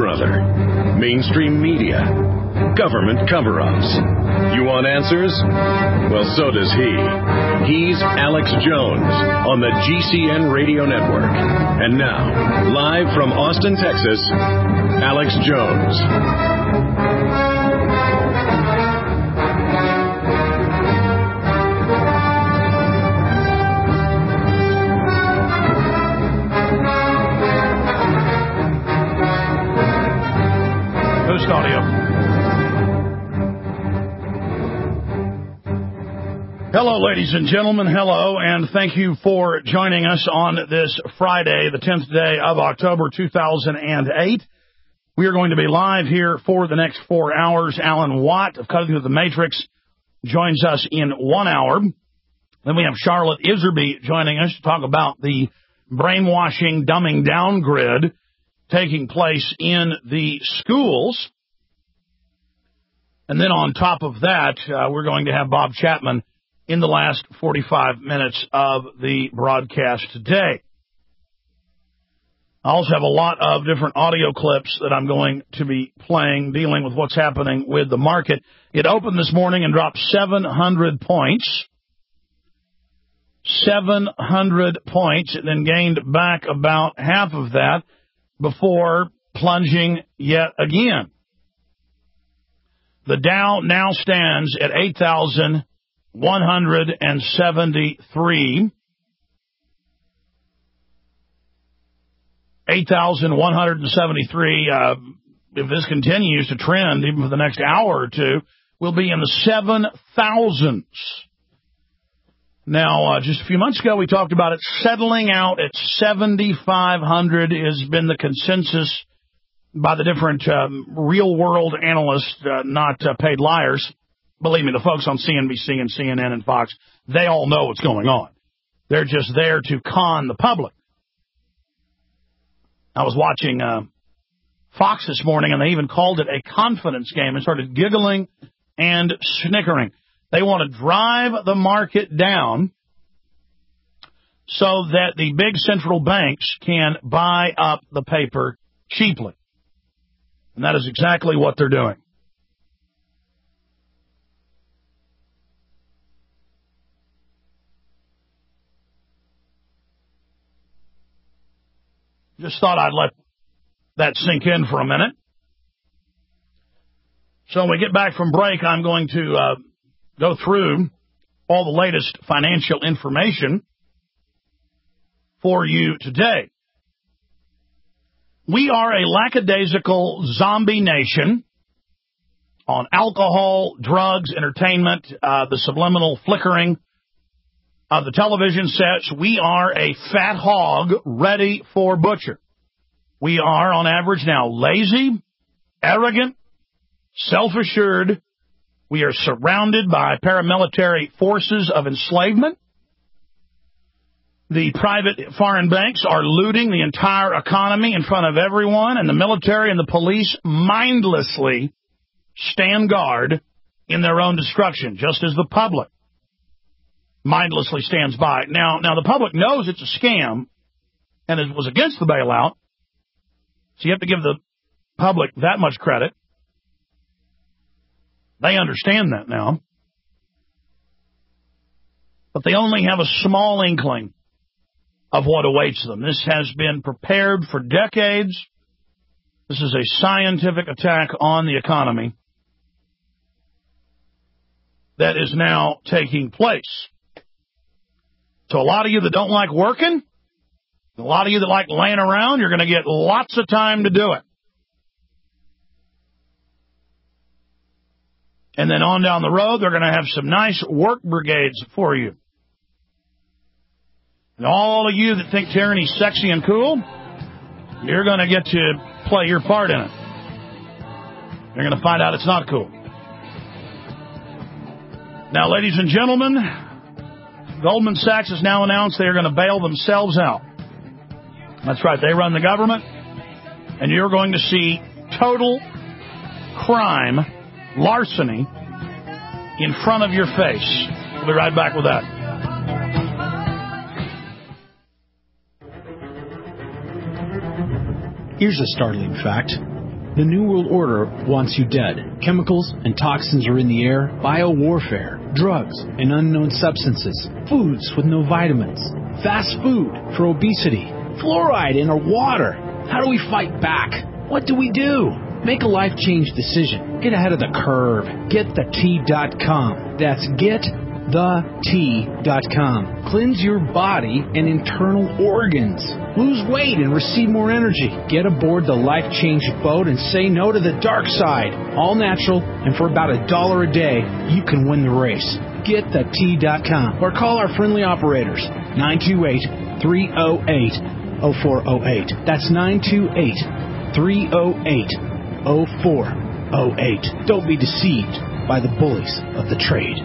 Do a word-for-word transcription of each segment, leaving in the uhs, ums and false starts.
or other. Mainstream media. Government cover-ups. You want answers? Well, so does he. He's Alex Jones on the G C N Radio Network. And now, live from Austin, Texas, Alex Jones. Boost audio. Hello, ladies and gentlemen. Hello, and thank you for joining us on this Friday, the tenth day of October, two thousand eight. We are going to be live here for the next four hours. Alan Watt of Cutting Through the Matrix joins us in one hour. Then we have Charlotte Iserby joining us to talk about the brainwashing, dumbing down grid taking place in the schools. And then on top of that, uh, we're going to have Bob Chapman in the last forty-five minutes of the broadcast today. I also have a lot of different audio clips that I'm going to be playing dealing with what's happening with the market. It opened this morning and dropped seven hundred points. seven hundred points. It then gained back about half of that before plunging yet again. The Dow now stands at eight thousand one hundred seventy-three. eight thousand one hundred seventy-three, uh, if this continues to trend, even for the next hour or two, we'll be in the seven thousands. Now, uh, just a few months ago, we talked about it settling out at seventy-five hundred has been the consensus by the different um, real-world analysts, uh, not uh, paid liars. Believe me, the folks on C N B C and C N N and Fox, they all know what's going on. They're just there to con the public. I was watching uh, Fox this morning, and they even called it a confidence game and started giggling and snickering. They want to drive the market down so that the big central banks can buy up the paper cheaply. And that is exactly what they're doing. Just thought I'd let that sink in for a minute. So when we get back from break, I'm going to uh, go through all the latest financial information for you today. We are a lackadaisical zombie nation on alcohol, drugs, entertainment, uh, the subliminal flickering of the television sets. We are a fat hog ready for butcher. We are, on average now, lazy, arrogant, self-assured. We are surrounded by paramilitary forces of enslavement. The private foreign banks are looting the entire economy in front of everyone, and the military and the police mindlessly stand guard in their own destruction, just as the public mindlessly stands by. Now, now the public knows it's a scam, and it was against the bailout, so you have to give the public that much credit. They understand that now. But they only have a small inkling of what awaits them. This has been prepared for decades. This is a scientific attack on the economy that is now taking place. So a lot of you that don't like working, a lot of you that like laying around, you're going to get lots of time to do it. And then on down the road, they're going to have some nice work brigades for you. And all of you that think tyranny's sexy and cool, you're going to get to play your part in it. You're going to find out it's not cool. Now, ladies and gentlemen, Goldman Sachs has now announced they are going to bail themselves out. That's right, they run the government, and you're going to see total crime, larceny, in front of your face. We'll be right back with that. Here's a startling fact. The New World Order wants you dead. Chemicals and toxins are in the air, biowarfare, drugs and unknown substances, foods with no vitamins, fast food for obesity, fluoride in our water. How do we fight back? What do we do? Make a life-change decision. Get ahead of the curve. get the tea dot com. That's get the tea dot com. Cleanse your body and internal organs. Lose weight and receive more energy. Get aboard the Life Change boat and say no to the dark side. All natural, and for about a dollar a day, you can win the race. get the tea dot com or call our friendly operators, nine two eight, three oh eight, oh four oh eight. That's nine two eight, three oh eight, oh four oh eight. Don't be deceived by the bullies of the trade.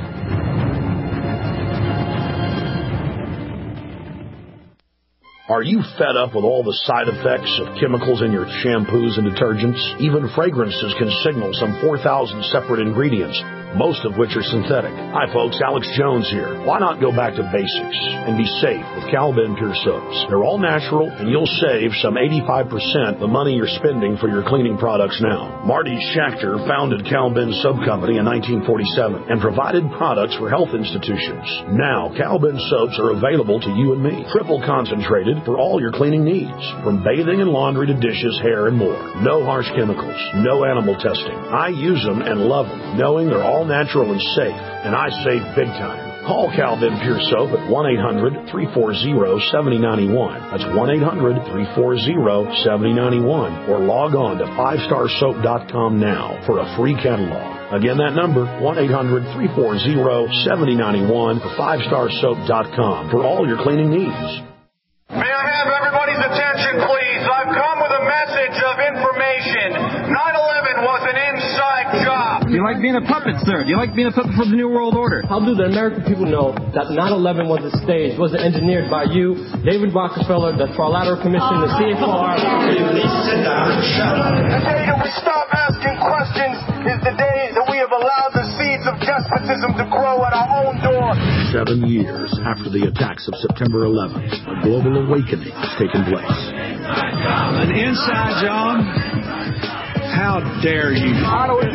Are you fed up with all the side effects of chemicals in your shampoos and detergents? Even fragrances can signal some four thousand separate ingredients, most of which are synthetic. Hi folks, Alex Jones here. Why not go back to basics and be safe with Cal-Ben Pure Soaps? They're all natural, and you'll save some eighty-five percent the money you're spending for your cleaning products now. Marty Schachter founded Cal-Ben Soap Company in nineteen forty-seven and provided products for health institutions. Now, Cal-Ben soaps are available to you and me, triple concentrated for all your cleaning needs, from bathing and laundry to dishes, hair, and more. No harsh chemicals, no animal testing. I use them and love them, knowing they're all natural and safe, and I save big time. Call Cal-Ben Pure Soap at one eight hundred, three four zero, seven oh nine one. That's one eight hundred, three four zero, seven oh nine one. Or log on to five star soap dot com now for a free catalog. Again, that number, one eight hundred, three four zero, seven oh nine one, or five star soap dot com for all your cleaning needs. May I have everybody's attention, please? I've come with a message of information. nine eleven was an inside job. Do you like being a puppet, sir? Do you like being a puppet for the New World Order? How do the American people know that nine eleven was a stage, was engineered by you, David Rockefeller, the Trilateral Commission, the C F R? Please sit down and shut up. The day that we stop asking questions is the day that we have allowed the seeds of despotism to grow at our own door. Seven years after the attacks of September eleventh, a global awakening has taken place. An inside job? How dare you? If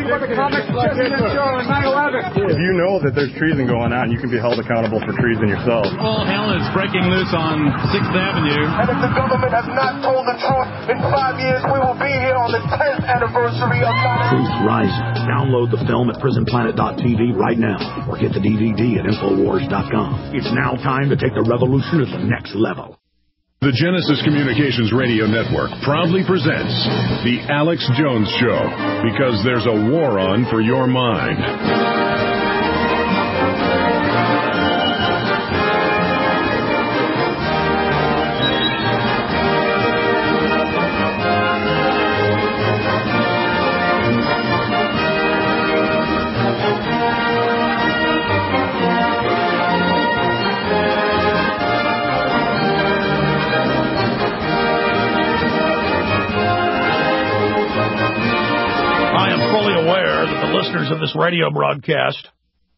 you know that there's treason going on, you can be held accountable for treason yourself. All hell is breaking loose on sixth Avenue. And if the government has not told the truth, in five years we will be here on the tenth anniversary of nine eleven. Truth Rising. Download the film at prison planet dot t v right now, or get the D V D at infowars dot com. It's now time to take the revolution to the next level. The Genesis Communications Radio Network proudly presents The Alex Jones Show, because there's a war on for your mind. Listeners of this radio broadcast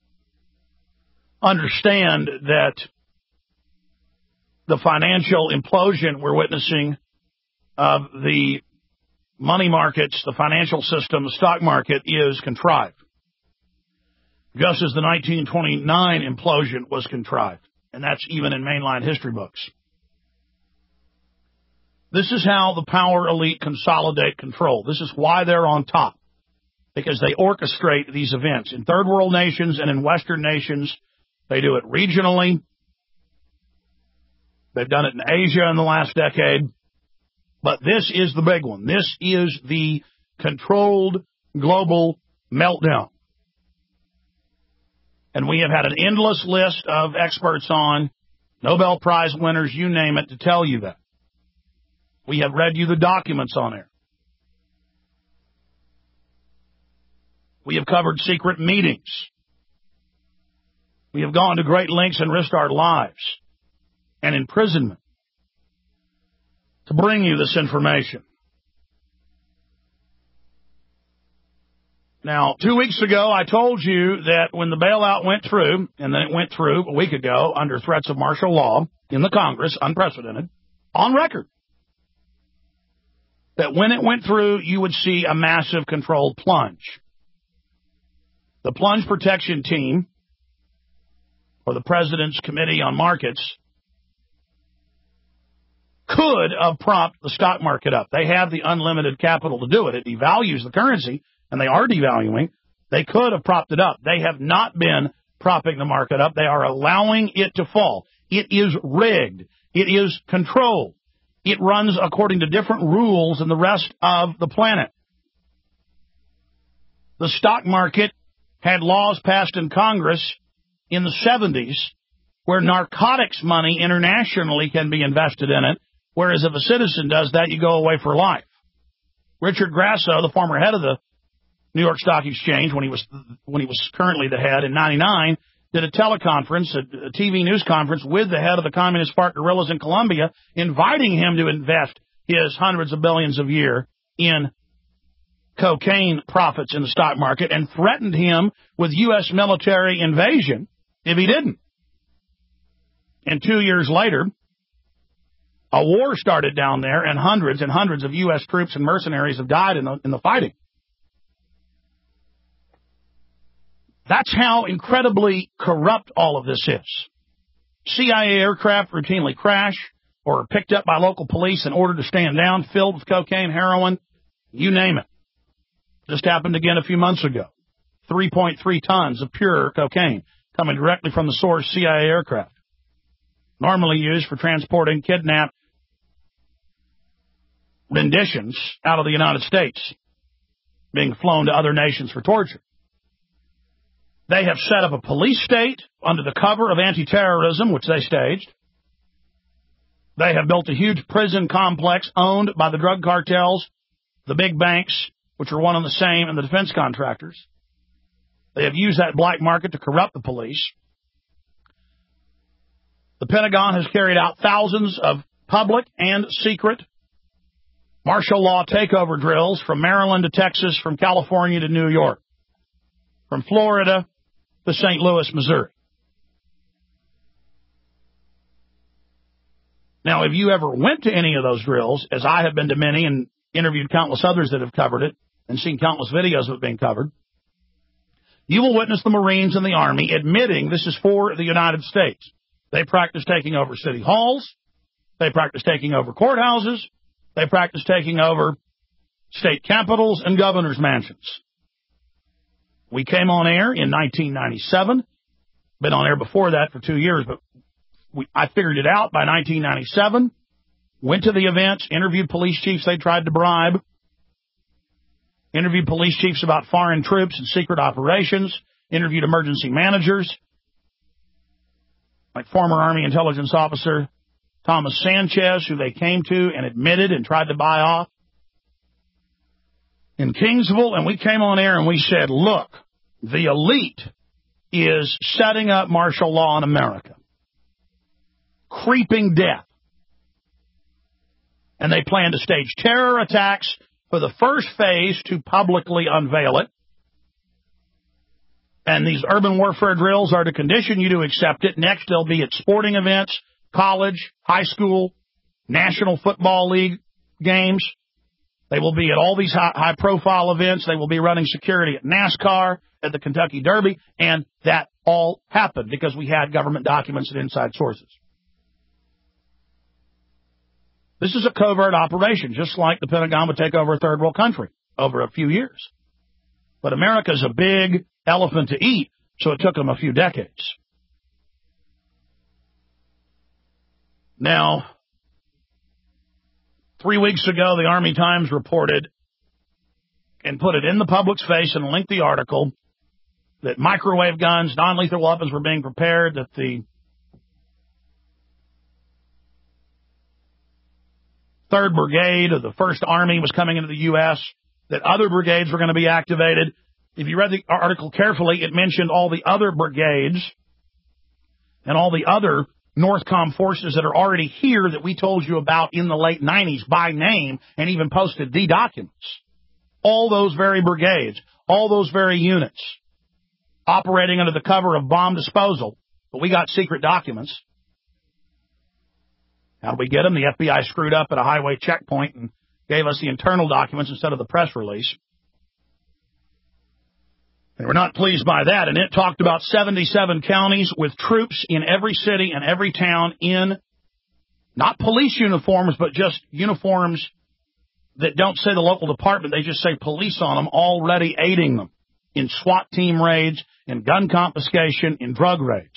understand that the financial implosion we're witnessing of the money markets, the financial system, the stock market is contrived, just as the nineteen twenty-nine implosion was contrived, and that's even in mainline history books. This is how the power elite consolidate control. This is why they're on top. Because they orchestrate these events. In third world nations and in Western nations, they do it regionally. They've done it in Asia in the last decade. But this is the big one. This is the controlled global meltdown. And we have had an endless list of experts on, Nobel Prize winners, you name it, to tell you that. We have read you the documents on it. We have covered secret meetings. We have gone to great lengths and risked our lives and imprisonment to bring you this information. Now, two weeks ago, I told you that when the bailout went through, and then it went through a week ago under threats of martial law in the Congress, unprecedented, on record, that when it went through, you would see a massive controlled plunge. The plunge protection team, or the President's Committee on Markets, could have propped the stock market up. They have the unlimited capital to do it. It devalues the currency, and they are devaluing. They could have propped it up. They have not been propping the market up. They are allowing it to fall. It is rigged. It is controlled. It runs according to different rules than the rest of the planet. The stock market had laws passed in Congress in the seventies where narcotics money internationally can be invested in it, whereas if a citizen does that, you go away for life. Richard Grasso, the former head of the New York Stock Exchange, when he was when he was currently the head in ninety-nine, did a teleconference, a, a T V news conference with the head of the Communist FARC guerrillas in Colombia, inviting him to invest his hundreds of billions a year in cocaine profits in the stock market, and threatened him with U S military invasion if he didn't. And two years later, a war started down there, and hundreds and hundreds of U S troops and mercenaries have died in the, in the fighting. That's how incredibly corrupt all of this is. C I A aircraft routinely crash or are picked up by local police and ordered to stand down, filled with cocaine, heroin, you name it. Just happened again a few months ago. three point three tons of pure cocaine coming directly from the source C I A aircraft, normally used for transporting kidnapped renditions out of the United States, being flown to other nations for torture. They have set up a police state under the cover of anti-terrorism, which they staged. They have built a huge prison complex owned by the drug cartels, the big banks, which are one and the same, and the defense contractors. They have used that black market to corrupt the police. The Pentagon has carried out thousands of public and secret martial law takeover drills from Maryland to Texas, from California to New York, from Florida to Saint Louis, Missouri. Now, if you ever went to any of those drills, as I have been to many and interviewed countless others that have covered it and seen countless videos of it being covered, you will witness the Marines and the Army admitting this is for the United States. They practice taking over city halls. They practice taking over courthouses. They practice taking over state capitals and governor's mansions. We came on air in nineteen ninety-seven. Been on air before that for two years, but we, I figured it out by nineteen ninety-seven. Went to the events, interviewed police chiefs they tried to bribe, interviewed police chiefs about foreign troops and secret operations, interviewed emergency managers, like former Army intelligence officer Thomas Sanchez, who they came to and admitted and tried to buy off in Kingsville. And we came on air and we said, look, the elite is setting up martial law in America, creeping death. And they plan to stage terror attacks for the first phase to publicly unveil it. And these urban warfare drills are to condition you to accept it. Next, they'll be at sporting events, college, high school, National Football League games. They will be at all these high, high-profile events. They will be running security at NASCAR, at the Kentucky Derby, and that all happened because we had government documents and inside sources. This is a covert operation, just like the Pentagon would take over a third world country over a few years. But America's a big elephant to eat, so it took them a few decades. Now, three weeks ago, the Army Times reported and put it in the public's face and linked the article that microwave guns, non-lethal weapons were being prepared, that the third Brigade of the first Army was coming into the U S, that other brigades were going to be activated. If you read the article carefully, it mentioned all the other brigades and all the other Northcom forces that are already here that we told you about in the late nineties by name and even posted the documents. All those very brigades, all those very units operating under the cover of bomb disposal, but we got secret documents. How do we get them? The F B I screwed up at a highway checkpoint and gave us the internal documents instead of the press release. They were not pleased by that, and it talked about seventy-seven counties with troops in every city and every town in not police uniforms, but just uniforms that don't say the local department. They just say police on them, already aiding them in SWAT team raids, in gun confiscation, in drug raids.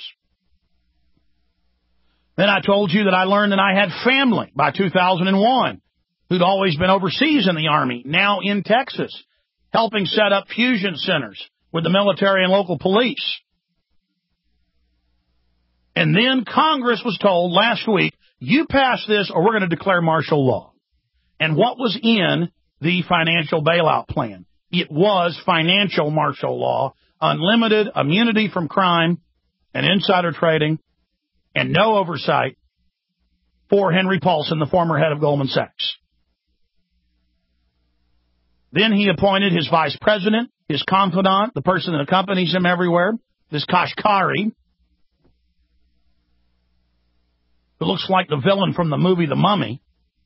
Then I told you that I learned that I had family by two thousand one who'd always been overseas in the Army, now in Texas, helping set up fusion centers with the military and local police. And then Congress was told last week, you pass this or we're going to declare martial law. And what was in the financial bailout plan? It was financial martial law, unlimited immunity from crime and insider trading, and no oversight for Henry Paulson, the former head of Goldman Sachs. Then he appointed his vice president, his confidant, the person that accompanies him everywhere, this Kashkari, who looks like the villain from the movie The Mummy.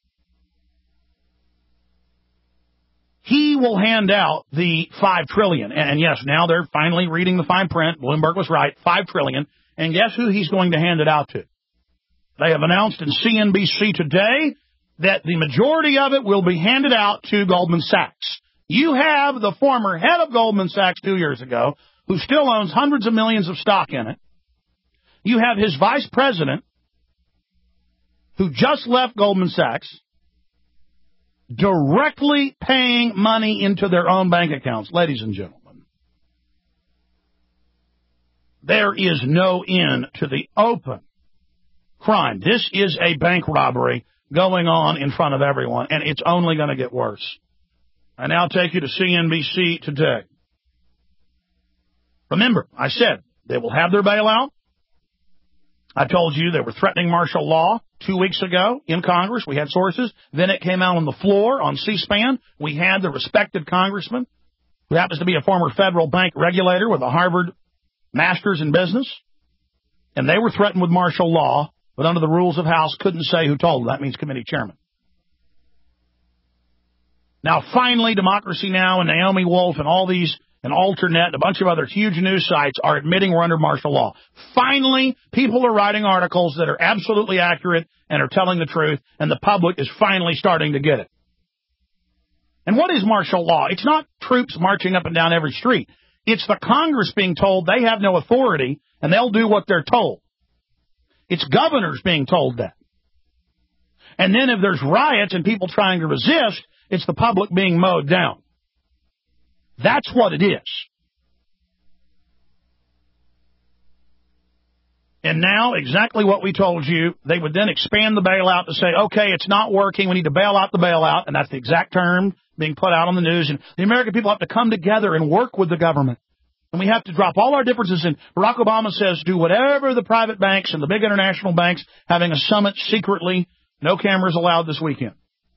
He will hand out the five trillion dollars. And yes, now they're finally reading the fine print. Bloomberg was right, five trillion dollars. And guess who he's going to hand it out to? They have announced in C N B C today that the majority of it will be handed out to Goldman Sachs. You have the former head of Goldman Sachs two years ago, who still owns hundreds of millions of stock in it. You have his vice president, who just left Goldman Sachs, directly paying money into their own bank accounts. Ladies and gentlemen, there is no end to the open crime. This is a bank robbery going on in front of everyone, and it's only going to get worse. I now take you to C N B C today. Remember, I said they will have their bailout. I told you they were threatening martial law two weeks ago in Congress. We had sources. Then it came out on the floor on C-SPAN. We had the respected congressman who happens to be a former federal bank regulator with a Harvard master's in business. And they were threatened with martial law, but under the rules of House, couldn't say who told them. That means committee chairman. Now, finally, Democracy Now! And Naomi Wolf and all these, and Alternate, and a bunch of other huge news sites are admitting we're under martial law. Finally, people are writing articles that are absolutely accurate and are telling the truth, and the public is finally starting to get it. And what is martial law? It's not troops marching up and down every street. It's the Congress being told they have no authority, and they'll do what they're told. It's governors being told that. And then if there's riots and people trying to resist, it's the public being mowed down. That's what it is. And now, exactly what we told you, they would then expand the bailout to say, okay, it's not working, we need to bail out the bailout, and that's the exact term being put out on the news, and the American people have to come together and work with the government. And we have to drop all our differences, and Barack Obama says, do whatever the private banks and the big international banks, having a summit secretly, no cameras allowed this weekend.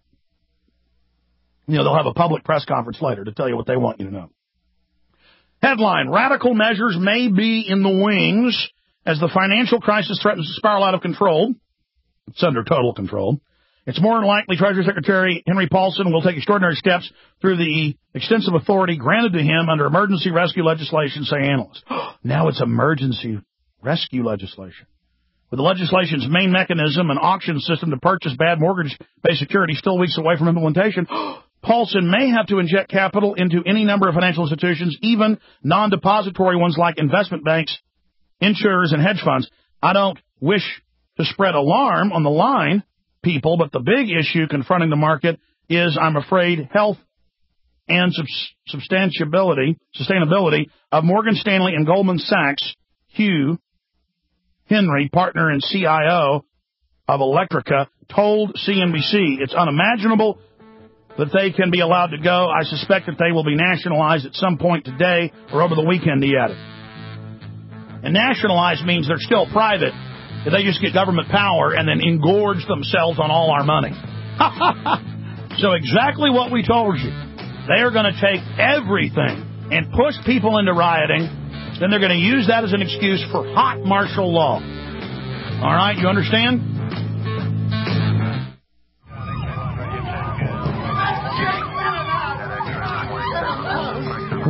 You know, they'll have a public press conference later to tell you what they want you to know. Headline, radical measures may be in the wings as the financial crisis threatens to spiral out of control. It's under total control. It's more than likely Treasury Secretary Henry Paulson will take extraordinary steps through the extensive authority granted to him under emergency rescue legislation, say analysts. Now it's emergency rescue legislation. With the legislation's main mechanism, an auction system to purchase bad mortgage-based securities still weeks away from implementation, Paulson may have to inject capital into any number of financial institutions, even non-depository ones like investment banks, insurers, and hedge funds. I don't wish to spread alarm on the line, people, but the big issue confronting the market is, I'm afraid, health and substantiability, sustainability of Morgan Stanley and Goldman Sachs. Hugh Henry, partner and C I O of Electrica, told C N B C it's unimaginable that they can be allowed to go. I suspect that they will be nationalized at some point today or over the weekend, he added. And nationalized means they're still private. They just get government power and then engorge themselves on all our money. So exactly what we told you. They are going to take everything and push people into rioting. Then they're going to use that as an excuse for hot martial law. All right, you understand?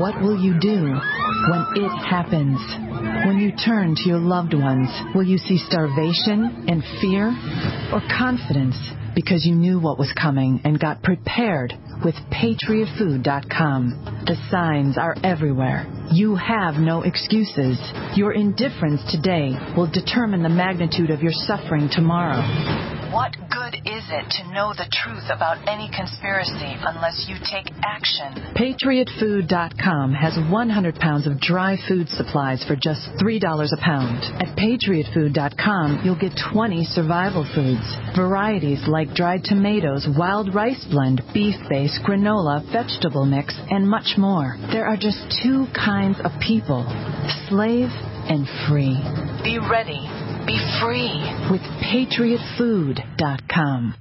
What will you do when it happens? When you turn to your loved ones, will you see starvation and fear, or confidence because you knew what was coming and got prepared with Patriot Food dot com? The signs are everywhere. You have no excuses. Your indifference today will determine the magnitude of your suffering tomorrow. What good is it to know the truth about any conspiracy unless you take action? Patriot Food dot com has one hundred pounds of dry food supplies for just three dollars a pound. At Patriot Food dot com, you'll get twenty survival foods. Varieties like dried tomatoes, wild rice blend, beef base, granola, vegetable mix, and much more. There are just two kinds of people, slave and free. Be ready. Be free with Patriot Food dot com.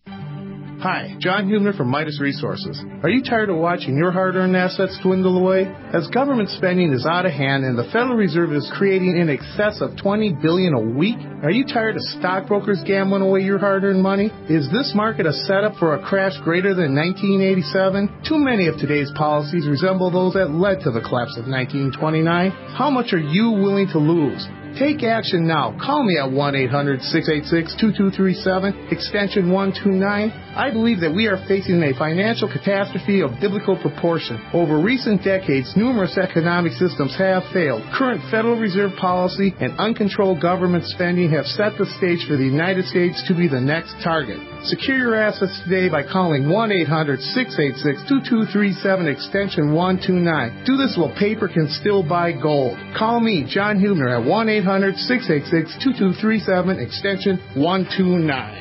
Hi, John Hubner from Midas Resources. Are you tired of watching your hard-earned assets dwindle away? As government spending is out of hand and the Federal Reserve is creating in excess of twenty billion dollars a week, are you tired of stockbrokers gambling away your hard-earned money? Is this market a setup for a crash greater than nineteen eighty-seven? Too many of today's policies resemble those that led to the collapse of nineteen twenty-nine. How much are you willing to lose? Take action now. Call me at one eight hundred six eight six two two three seven, extension one two nine. I believe that we are facing a financial catastrophe of biblical proportion. Over recent decades, numerous economic systems have failed. Current Federal Reserve policy and uncontrolled government spending have set the stage for the United States to be the next target. Secure your assets today by calling one eight hundred six eight six two two three seven, extension one two nine. Do this while paper can still buy gold. Call me, John Hubner, at one eight hundred six eight six two two three seven, extension one two nine.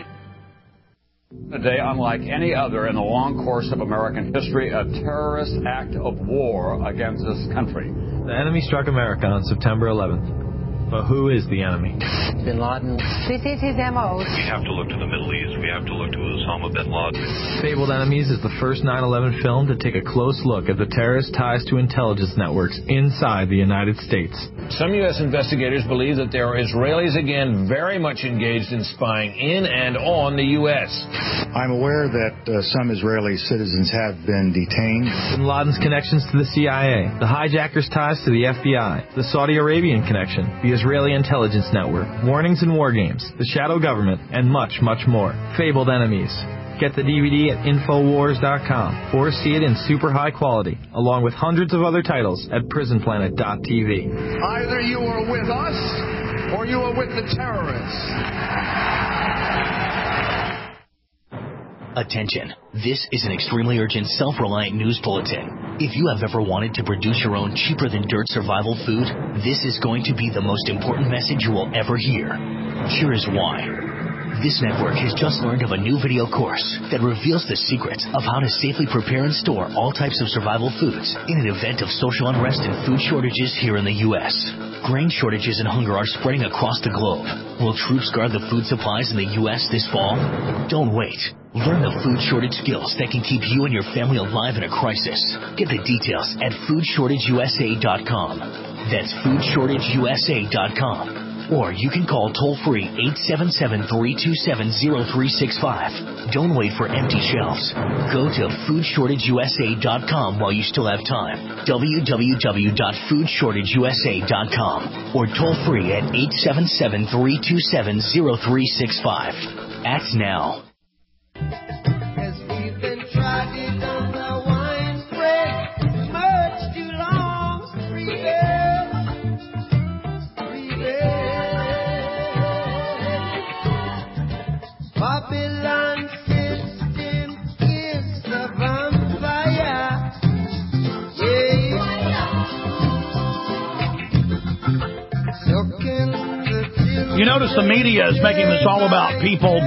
A day unlike any other in the long course of American history, a terrorist act of war against this country. The enemy struck America on September eleventh. But who is the enemy? Bin Laden. This is his M O. We have to look to the Middle East. We have to look to Osama bin Laden. Fabled Enemies is the first nine eleven film to take a close look at the terrorist ties to intelligence networks inside the United States. Some U S investigators believe that there are Israelis again very much engaged in spying in and on the U S. I'm aware that uh, some Israeli citizens have been detained. Bin Laden's connections to the C I A, the hijackers' ties to the F B I, the Saudi Arabian connection, the Israeli intelligence network, warnings and war games, the shadow government, and much, much more. Fabled Enemies. Get the D V D at Infowars dot com or see it in super high quality, along with hundreds of other titles at Prison Planet dot T V. Either you are with us or you are with the terrorists. Attention. This is an extremely urgent, self-reliant news bulletin. If you have ever wanted to produce your own cheaper-than-dirt survival food, this is going to be the most important message you will ever hear. Here is why. This network has just learned of a new video course that reveals the secrets of how to safely prepare and store all types of survival foods in an event of social unrest and food shortages here in the U S. Grain shortages and hunger are spreading across the globe. Will troops guard the food supplies in the U S this fall? Don't wait. Learn the food shortage skills that can keep you and your family alive in a crisis. Get the details at food shortage U S A dot com. That's food shortage U S A dot com. Or you can call toll-free eight seven seven, three two seven, zero three six five. Don't wait for empty shelves. Go to food shortage U S A dot com while you still have time. w w w dot food shortage U S A dot com. Or toll-free at eight seven seven, three two seven, zero three six five. Act now. Babylon system is the vampire. Yeah. You notice the media is making this all about people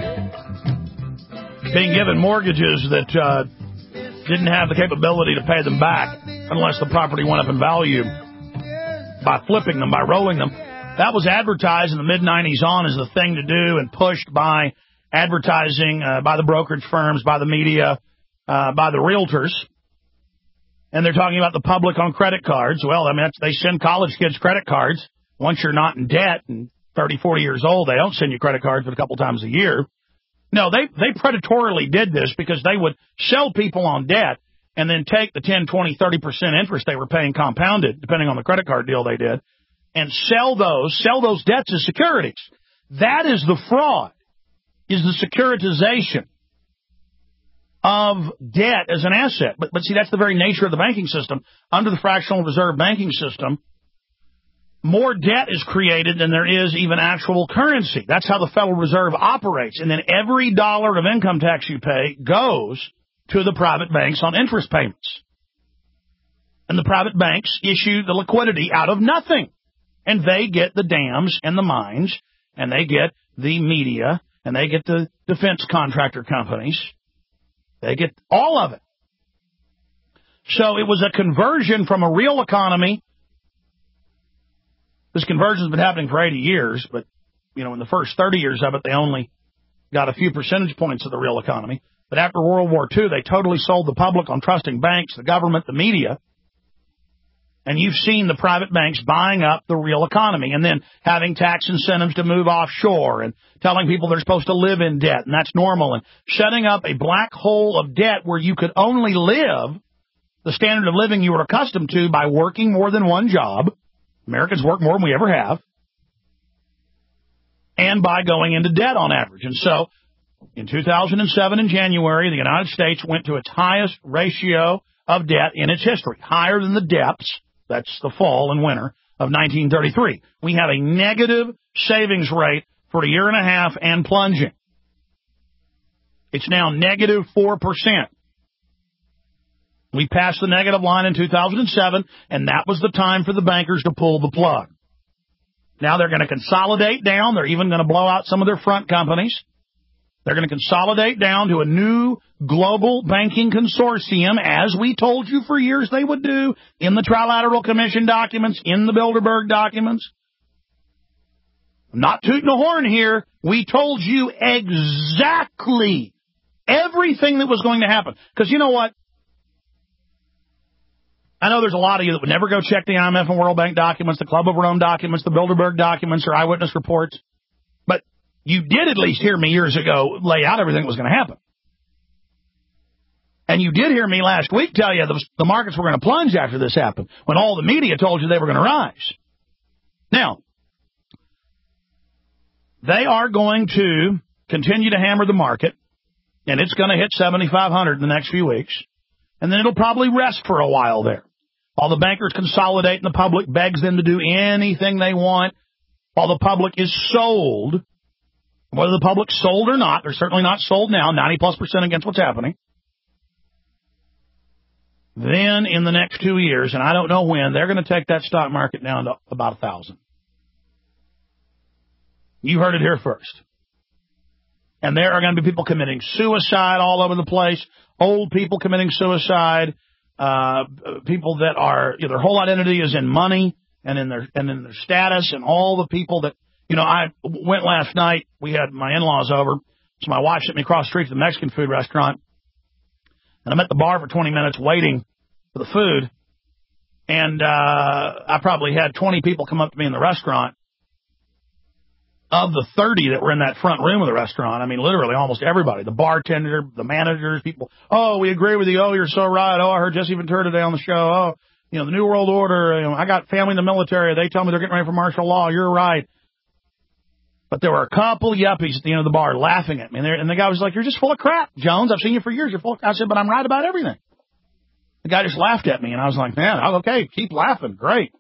being given mortgages that uh, didn't have the capability to pay them back unless the property went up in value by flipping them, by rolling them. That was advertised in the mid nineties on as the thing to do and pushed by advertising, uh, by the brokerage firms, by the media, uh, by the realtors. And they're talking about the public on credit cards. Well, I mean, that's, they send college kids credit cards. Once you're not in debt and thirty, forty years old, they don't send you credit cards but a couple times a year. No, they, they predatorily did this because they would sell people on debt and then take the ten, twenty, thirty percent interest they were paying compounded, depending on the credit card deal they did, and sell those, sell those debts as securities. That is the fraud, is the securitization of debt as an asset. But, but see, that's the very nature of the banking system. Under the fractional reserve banking system, more debt is created than there is even actual currency. That's how the Federal Reserve operates. And then every dollar of income tax you pay goes to the private banks on interest payments. And the private banks issue the liquidity out of nothing. And they get the dams and the mines, and they get the media, and they get the defense contractor companies. They get all of it. So it was a conversion from a real economy. This conversion has been happening for eighty years, but, you know, in the first thirty years of it, they only got a few percentage points of the real economy. But after World War Two, they totally sold the public on trusting banks, the government, the media. And you've seen the private banks buying up the real economy and then having tax incentives to move offshore and telling people they're supposed to live in debt, and that's normal, and shutting up a black hole of debt where you could only live the standard of living you were accustomed to by working more than one job. Americans work more than we ever have. And by going into debt on average. And so in two thousand seven, in January, the United States went to its highest ratio of debt in its history, higher than the depths. That's the fall and winter of nineteen thirty-three. We have a negative savings rate for a year and a half and plunging. It's now negative four percent. We passed the negative line in two thousand seven, and that was the time for the bankers to pull the plug. Now they're going to consolidate down. They're even going to blow out some of their front companies. They're going to consolidate down to a new global banking consortium, as we told you for years they would do in the Trilateral Commission documents, in the Bilderberg documents. I'm not tooting a horn here. We told you exactly everything that was going to happen. Because you know what? I know there's a lot of you that would never go check the I M F and World Bank documents, the Club of Rome documents, the Bilderberg documents, or eyewitness reports. But you did at least hear me years ago lay out everything that was going to happen. And you did hear me last week tell you the, the markets were going to plunge after this happened, when all the media told you they were going to rise. Now, they are going to continue to hammer the market, and it's going to hit seventy-five hundred in the next few weeks. And then it'll probably rest for a while there. While the bankers consolidate and the public begs them to do anything they want, while the public is sold, whether the public's sold or not, they're certainly not sold now, ninety plus percent against what's happening. Then in the next two years, and I don't know when, they're going to take that stock market down to about a thousand. You heard it here first. And there are going to be people committing suicide all over the place, old people committing suicide, uh, people that are, you know, their whole identity is in money and in their, and in their status, and all the people that, you know, I went last night, we had my in-laws over, so my wife sent me across the street to the Mexican food restaurant, and I'm at the bar for twenty minutes waiting for the food, and uh, I probably had twenty people come up to me in the restaurant. Of the thirty that were in that front room of the restaurant, I mean, literally almost everybody, the bartender, the managers, people, oh, we agree with you, oh, you're so right, oh, I heard Jesse Ventura today on the show, oh, you know, the New World Order, you know, I got family in the military, they tell me they're getting ready for martial law, you're right. But there were a couple yuppies at the end of the bar laughing at me, and, and the guy was like, you're just full of crap, Jones, I've seen you for years, you're full of crap. I said, but I'm right about everything. The guy just laughed at me, and I was like, man, okay, keep laughing, great.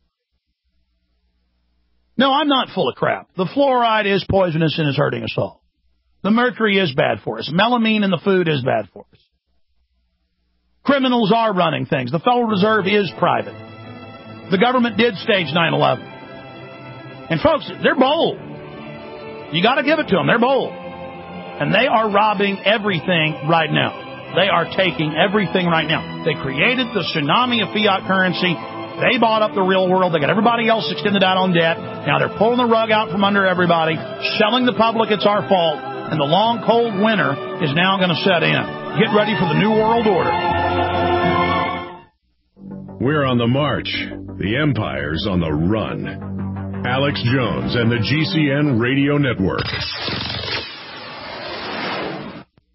No, I'm not full of crap. The fluoride is poisonous and is hurting us all. The mercury is bad for us. Melamine in the food is bad for us. Criminals are running things. The Federal Reserve is private. The government did stage nine eleven. And folks, they're bold. You got to give it to them. They're bold. And they are robbing everything right now. They are taking everything right now. They created the tsunami of fiat currency. They bought up the real world. They got everybody else extended out on debt. Now they're pulling the rug out from under everybody, selling the public it's our fault, and the long, cold winter is now going to set in. Get ready for the New World Order. We're on the march. The empire's on the run. Alex Jones and the G C N Radio Network.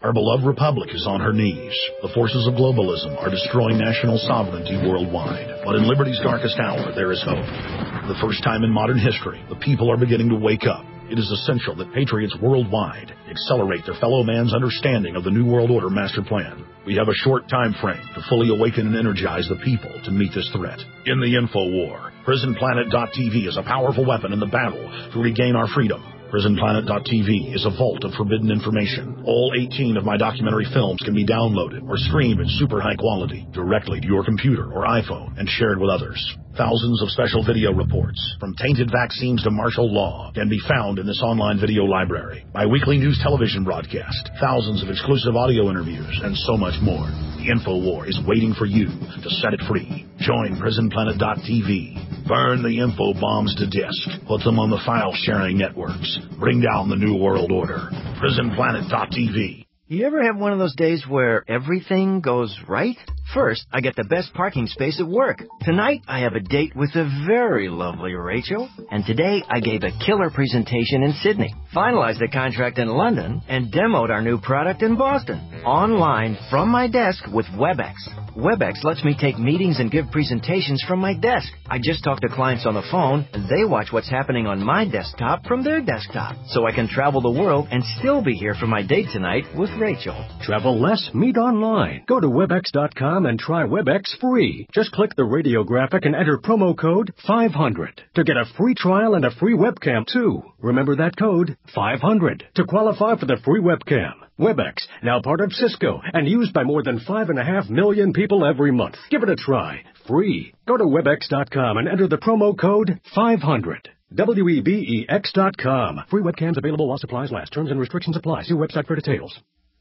Our beloved republic is on her knees. The forces of globalism are destroying national sovereignty worldwide. But in liberty's darkest hour, there is hope. For the first time in modern history, the people are beginning to wake up. It is essential that patriots worldwide accelerate their fellow man's understanding of the New World Order master plan. We have a short time frame to fully awaken and energize the people to meet this threat. In the info war, prison planet dot t v is a powerful weapon in the battle to regain our freedom. prison planet dot t v is a vault of forbidden information. All eighteen of my documentary films can be downloaded or streamed in super high quality directly to your computer or iPhone and shared with others. Thousands of special video reports, from tainted vaccines to martial law, can be found in this online video library. My weekly news television broadcast, thousands of exclusive audio interviews, and so much more. The InfoWar is waiting for you to set it free. Join prison planet dot t v. Burn the info bombs to disk. Put them on the file-sharing networks. Bring down the New World Order. prison planet dot t v. You ever have one of those days where everything goes right? First, I get the best parking space at work. Tonight, I have a date with the very lovely Rachel. And today, I gave a killer presentation in Sydney, finalized a contract in London, and demoed our new product in Boston. Online, from my desk with WebEx. WebEx lets me take meetings and give presentations from my desk. I just talk to clients on the phone, and they watch what's happening on my desktop from their desktop. So I can travel the world and still be here for my date tonight with Rachel. Travel less, meet online. Go to webex dot com and try WebEx free. Just click the radio graphic and enter promo code five hundred to get a free trial and a free webcam too. Remember that code, five hundred, to qualify for the free webcam. WebEx, now part of Cisco and used by more than five and a half million people every month. Give it a try. Free. Go to webex dot com and enter the promo code five hundred. W E B E X dot com. Free webcams available while supplies last. Terms and restrictions apply. See website for details.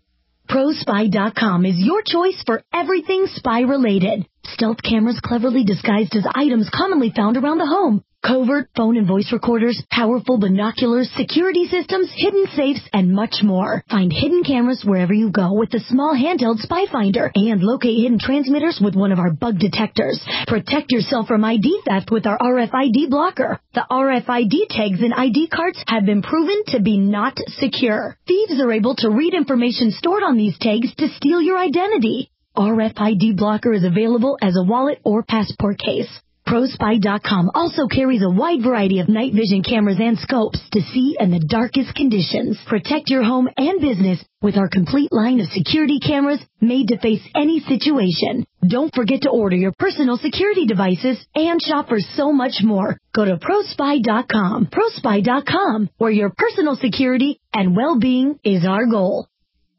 Pro Spy dot com is your choice for everything spy-related. Stealth cameras cleverly disguised as items commonly found around the home. Covert phone and voice recorders, powerful binoculars, security systems, hidden safes, and much more. Find hidden cameras wherever you go with the small handheld Spy Finder and locate hidden transmitters with one of our bug detectors. Protect yourself from I D theft with our R F I D blocker. The R F I D tags in I D cards have been proven to be not secure. Thieves are able to read information stored on these tags to steal your identity. R F I D blocker is available as a wallet or passport case. Pro Spy dot com also carries a wide variety of night vision cameras and scopes to see in the darkest conditions. Protect your home and business with our complete line of security cameras made to face any situation. Don't forget to order your personal security devices and shop for so much more. Go to Pro Spy dot com. Pro Spy dot com, where your personal security and well-being is our goal.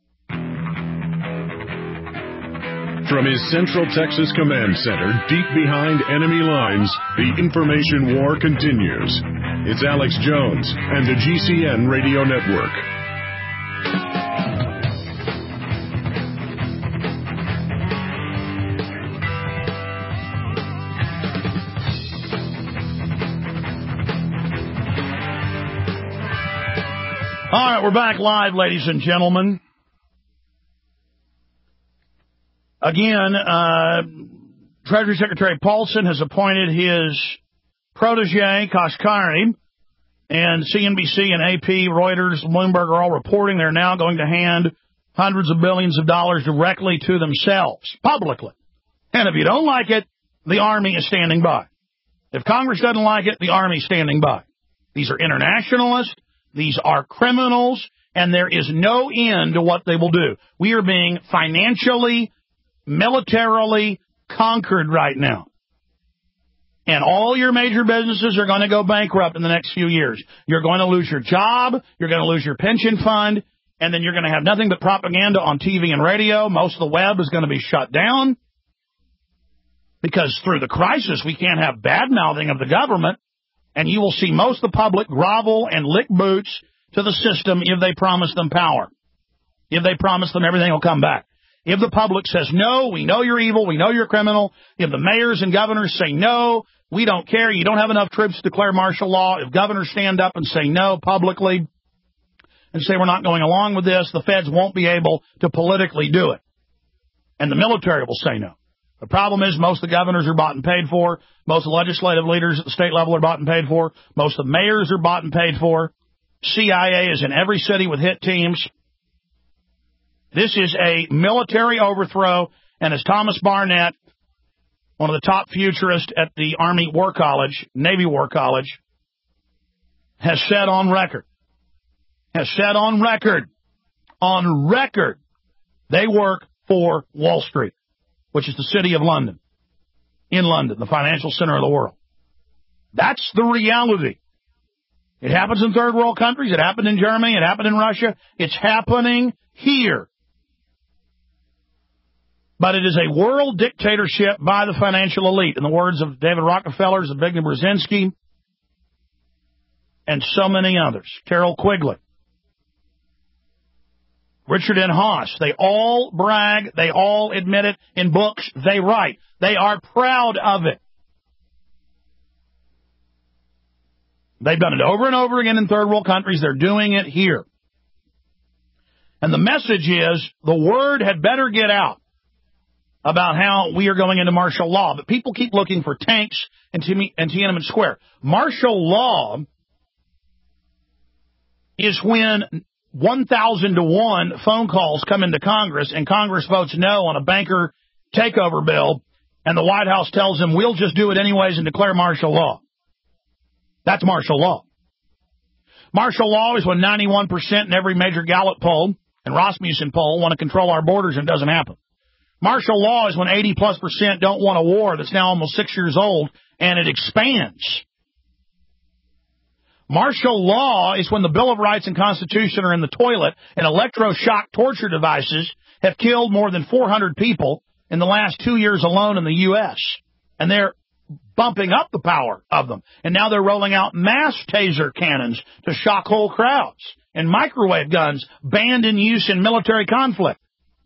From his Central Texas Command Center, deep behind enemy lines, the information war continues. It's Alex Jones and the G C N Radio Network. All right, we're back live, ladies and gentlemen. Again, uh, Treasury Secretary Paulson has appointed his protege, Kashkari, and C N B C and A P, Reuters, Bloomberg are all reporting they're now going to hand hundreds of billions of dollars directly to themselves, publicly. And if you don't like it, the Army is standing by. If Congress doesn't like it, the Army is standing by. These are internationalists. These are criminals. And there is no end to what they will do. We are being financially, militarily conquered right now. And all your major businesses are going to go bankrupt in the next few years. You're going to lose your job. You're going to lose your pension fund. And then you're going to have nothing but propaganda on T V and radio. Most of the web is going to be shut down. Because through the crisis, we can't have bad-mouthing of the government. And you will see most of the public grovel and lick boots to the system if they promise them power. If they promise them everything will come back. If the public says, no, we know you're evil, we know you're a criminal. If the mayors and governors say, no, we don't care, you don't have enough troops to declare martial law. If governors stand up and say no publicly and say we're not going along with this, the feds won't be able to politically do it. And the military will say no. The problem is most of the governors are bought and paid for. Most of the legislative leaders at the state level are bought and paid for. Most of the mayors are bought and paid for. C I A is in every city with hit teams. This is a military overthrow, and as Thomas Barnett, one of the top futurists at the Army War College, Navy War College, has said on record, has said on record, on record, they work for Wall Street, which is the city of London, in London, the financial center of the world. That's the reality. It happens in third world countries. It happened in Germany. It happened in Russia. It's happening here. But it is a world dictatorship by the financial elite, in the words of David Rockefeller, Zbigniew Brzezinski, and so many others. Carol Quigley, Richard N. Haas. They all brag. They all admit it in books they write. They are proud of it. They've done it over and over again in third world countries. They're doing it here. And the message is the word had better get out about how we are going into martial law. But people keep looking for tanks in Tiananmen Square. Martial law is when one thousand to one phone calls come into Congress and Congress votes no on a banker takeover bill, and the White House tells them we'll just do it anyways and declare martial law. That's martial law. Martial law is when ninety-one percent in every major Gallup poll and Rasmussen poll want to control our borders, and it doesn't happen. Martial law is when eighty plus percent don't want a war that's now almost six years old and it expands. Martial law is when the Bill of Rights and Constitution are in the toilet and electroshock torture devices have killed more than four hundred people in the last two years alone in the U S And they're bumping up the power of them. And now they're rolling out mass taser cannons to shock whole crowds, and microwave guns banned in use in military conflict.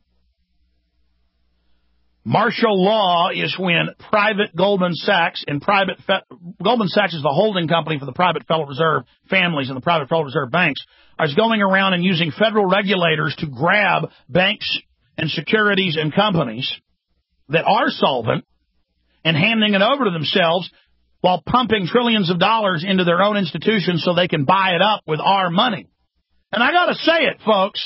Martial law is when private Goldman Sachs and private Fe- Goldman Sachs is the holding company for the private Federal Reserve families and the private Federal Reserve banks, is going around and using federal regulators to grab banks and securities and companies that are solvent and handing it over to themselves while pumping trillions of dollars into their own institutions so they can buy it up with our money. And I got to say it, folks.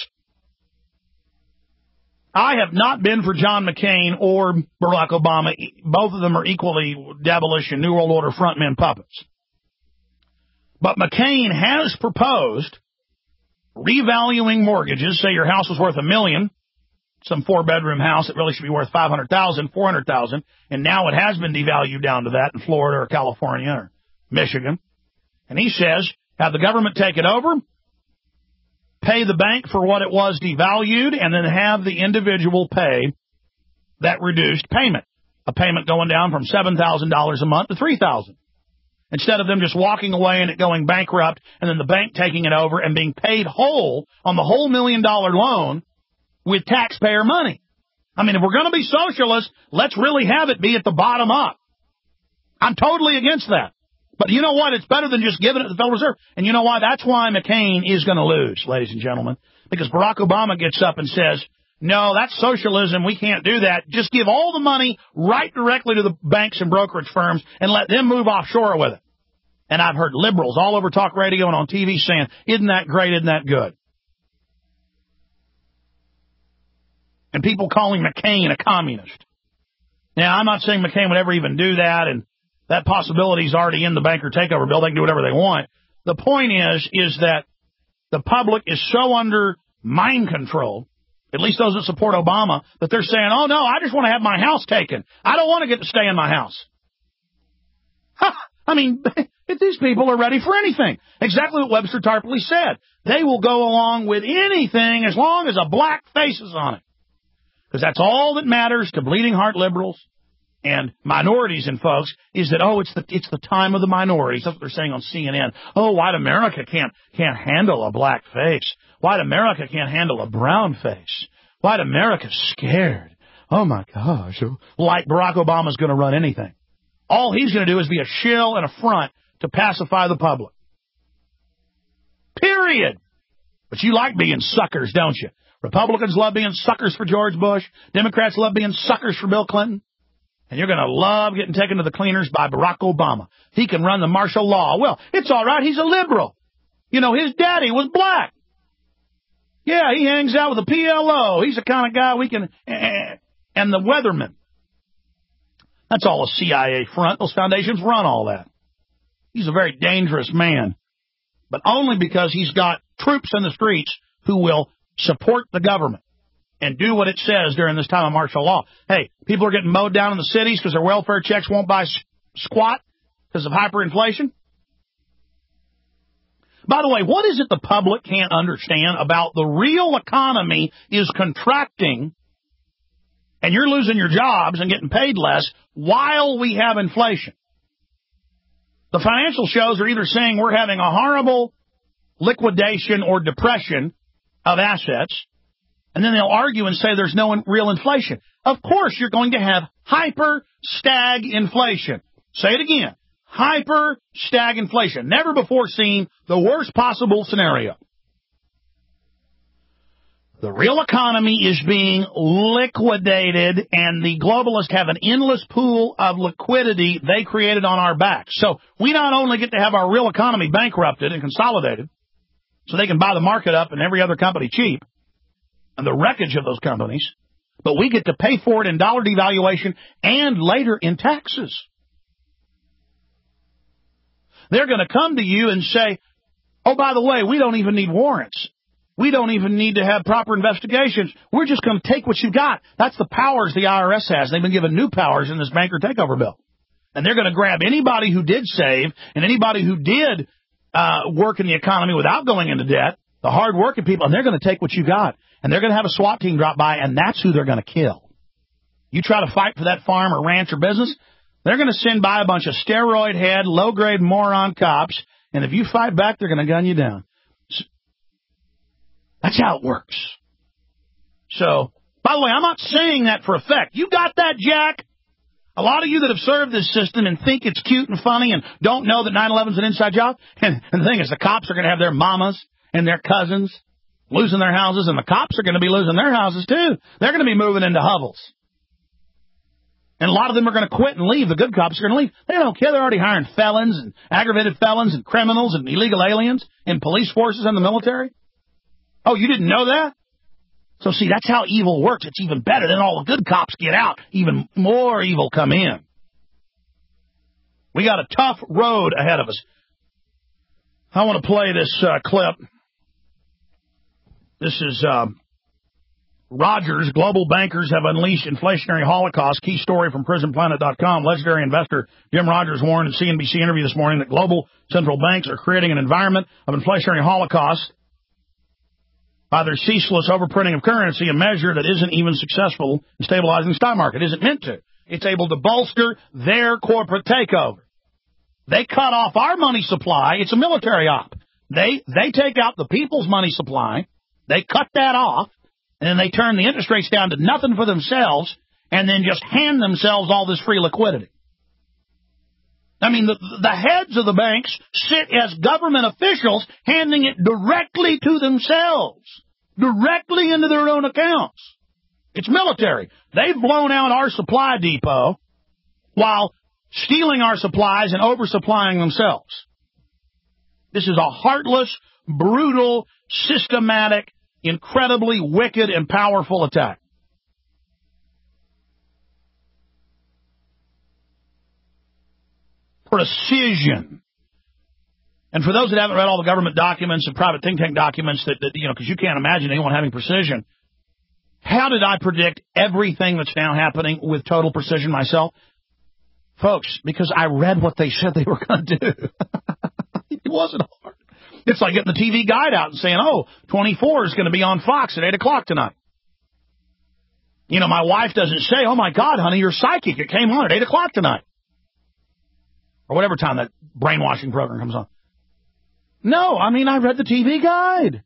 I have not been for John McCain or Barack Obama. Both of them are equally devilish and New World Order frontmen puppets. But McCain has proposed revaluing mortgages. Say your house was worth a million, some four-bedroom house that really should be worth five hundred thousand dollars, four hundred thousand dollars, and now it has been devalued down to that in Florida or California or Michigan. And he says, have the government take it over, pay the bank for what it was devalued, and then have the individual pay that reduced payment, a payment going down from seven thousand dollars a month to three thousand dollars. Instead of them just walking away and it going bankrupt and then the bank taking it over and being paid whole on the whole million-dollar loan with taxpayer money. I mean, if we're going to be socialists, let's really have it be at the bottom up. I'm totally against that. But you know what? It's better than just giving it to the Federal Reserve. And you know why? That's why McCain is going to lose, ladies and gentlemen. Because Barack Obama gets up and says, no, that's socialism. We can't do that. Just give all the money right directly to the banks and brokerage firms and let them move offshore with it. And I've heard liberals all over talk radio and on T V saying, isn't that great? Isn't that good? And people calling McCain a communist. Now, I'm not saying McCain would ever even do that, and that possibility is already in the banker takeover bill. They can do whatever they want. The point is, is that the public is so under mind control, at least those that support Obama, that they're saying, oh, no, I just want to have my house taken. I don't want to get to stay in my house. Ha! I mean, these people are ready for anything. Exactly what Webster Tarpley said. They will go along with anything as long as a black face is on it. Because that's all that matters to bleeding heart liberals and minorities and folks is that, oh, it's the it's the time of the minorities. That's what they're saying on C N N. Oh, white America can't can't handle a black face. White America can't handle a brown face. White America's scared. Oh, my gosh. Like Barack Obama's going to run anything. All he's going to do is be a shill and a front to pacify the public. Period. But you like being suckers, don't you? Republicans love being suckers for George Bush. Democrats love being suckers for Bill Clinton. And you're going to love getting taken to the cleaners by Barack Obama. He can run the martial law. Well, it's all right. He's a liberal. You know, his daddy was black. Yeah, he hangs out with the P L O. He's the kind of guy we can... And the weatherman. That's all a C I A front. Those foundations run all that. He's a very dangerous man. But only because he's got troops in the streets who will support the government and do what it says during this time of martial law. Hey, people are getting mowed down in the cities because their welfare checks won't buy squat because of hyperinflation. By the way, what is it the public can't understand about the real economy is contracting and you're losing your jobs and getting paid less while we have inflation? The financial shows are either saying we're having a horrible liquidation or depression of assets, and then they'll argue and say there's no real inflation. Of course, you're going to have hyper-stag-inflation. Say it again. Hyper-stag-inflation. Never before seen, the worst possible scenario. The real economy is being liquidated, and the globalists have an endless pool of liquidity they created on our backs. So we not only get to have our real economy bankrupted and consolidated so they can buy the market up and every other company cheap and the wreckage of those companies, but we get to pay for it in dollar devaluation and later in taxes. They're going to come to you and say, oh, by the way, we don't even need warrants. We don't even need to have proper investigations. We're just going to take what you got. That's the powers the I R S has. They've been given new powers in this banker takeover bill. And they're going to grab anybody who did save and anybody who did uh, work in the economy without going into debt, the hard-working people, and they're going to take what you got. And they're going to have a SWAT team drop by, and that's who they're going to kill. You try to fight for that farm or ranch or business, they're going to send by a bunch of steroid-head, low-grade moron cops, and if you fight back, they're going to gun you down. That's how it works. So, by the way, I'm not saying that for effect. You got that, Jack? A lot of you that have served this system and think it's cute and funny and don't know that nine eleven is an inside job. And, and the thing is, the cops are going to have their mamas and their cousins losing their houses, and the cops are going to be losing their houses, too. They're going to be moving into hovels. And a lot of them are going to quit and leave. The good cops are going to leave. They don't care. They're already hiring felons and aggravated felons and criminals and illegal aliens in police forces and the military. Oh, you didn't know that? So, see, that's how evil works. It's even better. Then all the good cops get out. Even more evil come in. We got a tough road ahead of us. I want to play this uh, clip. This is uh, Rogers. Global bankers have unleashed inflationary holocaust. Key story from prison planet dot com. Legendary investor Jim Rogers warned in a C N B C interview this morning that global central banks are creating an environment of inflationary holocaust by their ceaseless overprinting of currency, a measure that isn't even successful in stabilizing the stock market. It isn't meant to. It's able to bolster their corporate takeover. They cut off our money supply. It's a military op. They they take out the people's money supply. They cut that off, and then they turn the interest rates down to nothing for themselves, and then just hand themselves all this free liquidity. I mean, the, the heads of the banks sit as government officials handing it directly to themselves, directly into their own accounts. It's military. They've blown out our supply depot while stealing our supplies and oversupplying themselves. This is a heartless, brutal, systematic, incredibly wicked and powerful attack. Precision. And for those that haven't read all the government documents and private think tank documents that, that you know, because you can't imagine anyone having precision, how did I predict everything that's now happening with total precision myself? Folks, because I read what they said they were going to do. It wasn't hard. It's like getting the T V guide out and saying, oh, twenty-four is going to be on Fox at eight o'clock tonight. You know, my wife doesn't say, oh, my God, honey, you're psychic. It came on at eight o'clock tonight. Or whatever time that brainwashing program comes on. No, I mean, I read the T V guide.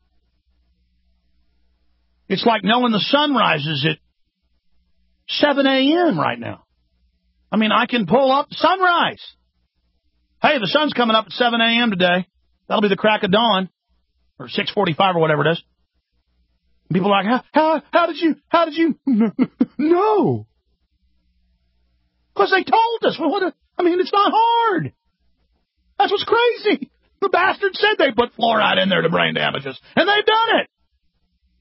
It's like knowing the sun rises at seven a.m. right now. I mean, I can pull up sunrise. Hey, the sun's coming up at seven a.m. today. That'll be the crack of dawn. Or six forty-five or whatever it is. People are like, how, how, how did you, how did you know? Because they told us. Well, what a, I mean, it's not hard. That's what's crazy. The bastards said they put fluoride in there to brain damage us, and they've done it.